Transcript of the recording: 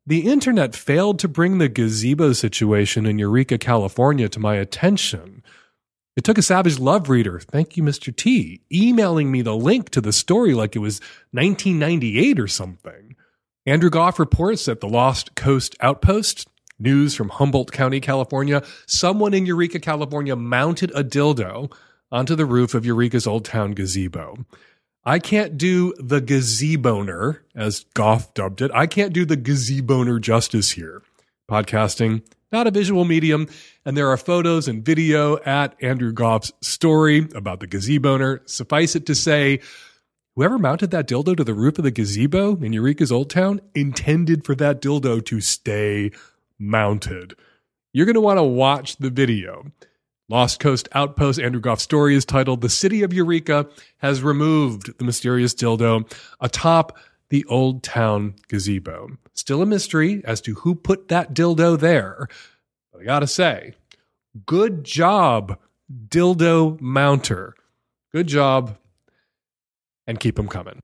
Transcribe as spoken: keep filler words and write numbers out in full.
The internet failed to bring the gazebo situation in Eureka, California to my attention. It took a Savage Love reader, thank you, Mister T, emailing me the link to the story like it was nineteen ninety-eight or something. Andrew Goff reports at the Lost Coast Outpost, news from Humboldt County, California, someone in Eureka, California mounted a dildo onto the roof of Eureka's Old Town gazebo. I can't do the gazeboner, as Goff dubbed it. I can't do the gazeboner justice here. Podcasting, not a visual medium, and there are photos and video at Andrew Goff's story about the gazeboner. Suffice it to say, whoever mounted that dildo to the roof of the gazebo in Eureka's Old Town intended for that dildo to stay mounted. You're going to want to watch the video. Lost Coast Outpost, Andrew Goff's story is titled, "The City of Eureka Has Removed the Mysterious Dildo Atop the Old Town Gazebo." Still a mystery as to who put that dildo there. But I gotta say, good job, dildo mounter. Good job, and keep them coming.